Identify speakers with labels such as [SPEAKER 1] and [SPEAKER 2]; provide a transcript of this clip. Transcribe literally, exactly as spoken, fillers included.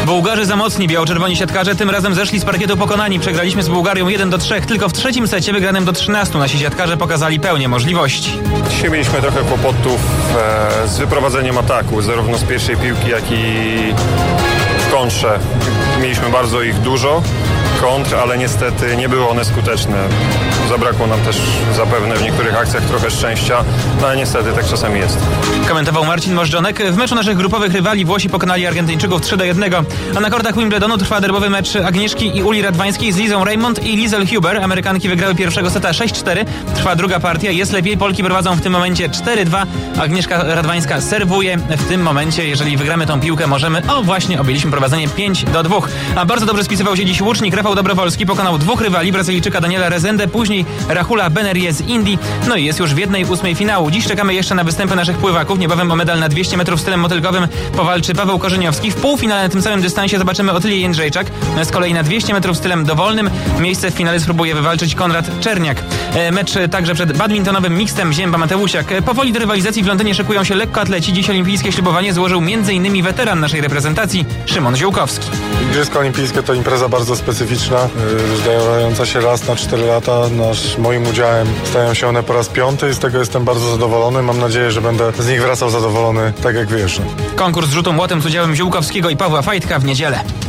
[SPEAKER 1] Bułgarzy za mocni, biało-czerwoni siatkarze tym razem zeszli z parkietu pokonani. Przegraliśmy z Bułgarią jeden do trzech. Tylko w trzecim secie wygranym do trzynastu nasi siatkarze pokazali pełnię możliwości.
[SPEAKER 2] Dzisiaj mieliśmy trochę kłopotów e, z wyprowadzeniem ataku, zarówno z pierwszej piłki, jak i w kontrze. Mieliśmy bardzo ich dużo kontr, ale niestety nie były one skuteczne. Zabrakło nam też zapewne w niektórych akcjach trochę szczęścia, no ale niestety tak czasami jest.
[SPEAKER 1] Komentował Marcin Możdżonek. W meczu naszych grupowych rywali Włosi pokonali Argentyńczyków trzy do jednego, a na kortach Wimbledonu trwa derbowy mecz Agnieszki i Uli Radwańskiej z Lizą Raymond i Lizel Huber. Amerykanki wygrały pierwszego seta sześć cztery. Trwa druga partia. Jest lepiej. Polki prowadzą w tym momencie cztery dwa. Agnieszka Radwańska serwuje. W tym momencie, jeżeli wygramy tą piłkę, możemy... O, właśnie, objęliśmy prowadzenie pięć do dwóch. A bardzo dobrze spisywał się dziś łucznik Rafał Dobrowolski. Pokonał dwóch rywali, Brazylijczyka Daniela Rezendę, później Rahula Benerie z Indii. No i jest już w jednej ósmej finału. Dziś czekamy jeszcze na występy naszych pływaków. Niebawem o medal na dwieście metrów stylem motylkowym powalczy Paweł Korzeniowski. W półfinale na tym samym dystansie zobaczymy Otylię Jędrzejczak. Z kolei na dwieście metrów stylem dowolnym miejsce w finale spróbuje wywalczyć Konrad Czerniak. Mecz także przed badmintonowym mixtem Zięba Mateusiak. Powoli do rywalizacji w Londynie szykują się lekkoatleci. Dziś olimpijskie ślubowanie złożył m.in. weteran naszej reprezentacji Szymon Ziółkowski.
[SPEAKER 3] Igrzyska olimpijskie to impreza bardzo specyficzna, zdarzająca się raz na cztery lata. Nasz, moim udziałem stają się one po raz piąty i z tego jestem bardzo zadowolony. Mam nadzieję, że będę z nich wracał zadowolony, tak jak wyjeżdżam.
[SPEAKER 1] Konkurs rzutu młotem z udziałem Ziółkowskiego i Pawła Fajtka w niedzielę.